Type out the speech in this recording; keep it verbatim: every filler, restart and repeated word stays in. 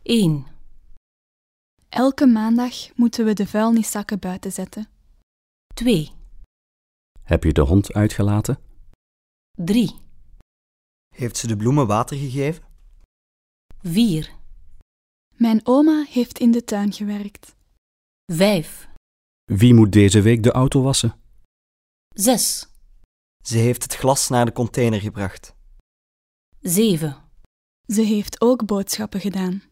één. Elke maandag moeten we de vuilniszakken buiten zetten. twee. Heb je de hond uitgelaten? drie. Heeft ze de bloemen water gegeven? vier. Mijn oma heeft in de tuin gewerkt. vijf. Wie moet deze week de auto wassen? zes. Ze heeft het glas naar de container gebracht. zeven. Ze heeft ook boodschappen gedaan.